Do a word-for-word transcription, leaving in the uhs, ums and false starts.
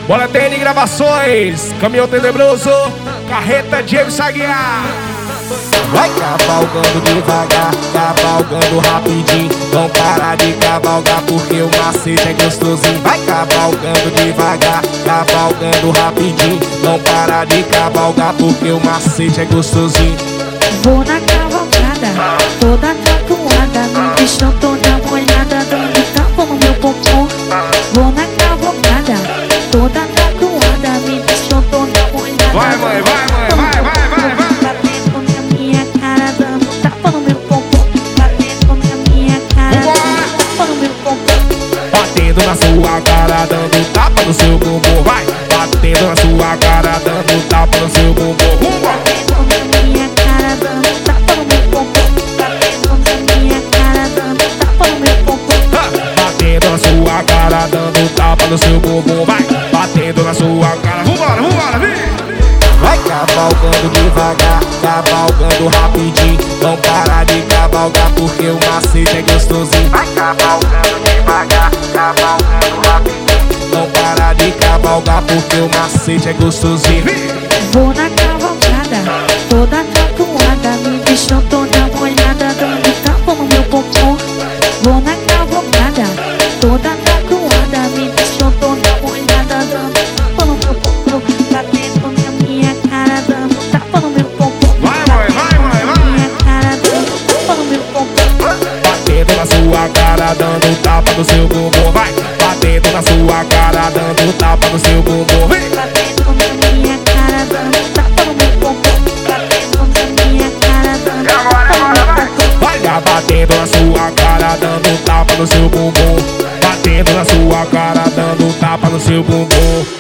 Bola T N Gravações, Caminhão Tenebroso, Carreta Diego Saguiar. Vai cavalgando devagar, cavalgando rapidinho. Não para de cavalgar porque o macete é gostosinho. Vai cavalgando devagar, cavalgando rapidinho. Não para de cavalgar porque o macete é gostosinho. Vou na cavalgada, toda tatuada, me deixou toda molhada, dando tapa no meu popô. Vou na cavalgada, toda tatuada, me deixou toda molhada. Vai, mãe, vai, mãe, vai, vai, vai, vai. Batendo na minha cara, dando tapa no meu popô. Batendo na minha cara, dando tapa no meu popô. Batendo na sua cara, dando tapa no seu bumbum. Vai, batendo na sua cara, dando tapa no seu bumbum. Vambora. Batendo na minha cara, dando tapa no meu popô. Batendo na minha cara, dando tapa no meu popô. Batendo na sua cara, dando tapa no seu bumbum. Vai, batendo na sua cara. Vambora, vambora, vem. Vai cavalgando devagar, cavalgando rapidinho. Não para de cavalgar porque o macete é gostosinho. Vai cavalgando devagar, cavalgando rapidinho. Não para de cavalgar porque o macete é gostosinho. Vou na cavalgada, toda tatuada, me deixou toda molhada, dando tapa no meu popô. Vou na cavalgada, toda tatuada, me deixou toda molhada, dando tapa no meu popô. Batendo na minha cara, dando tapa no meu popô. Vai, mãe, vai, mãe, vai. Minha cara, dando tapa no meu popô. Batendo na sua cara, dando tapa no seu bumbum. Vai, batendo na sua cara, dando tapa no seu bumbum. Vem. Batendo na minha cara, dando tapa no meu popô. Batendo na minha cara, dando tapa no meu popô. Vai lá batendo na sua cara, dando tapa no seu bumbum. Batendo na sua cara, dando tapa no seu bumbum.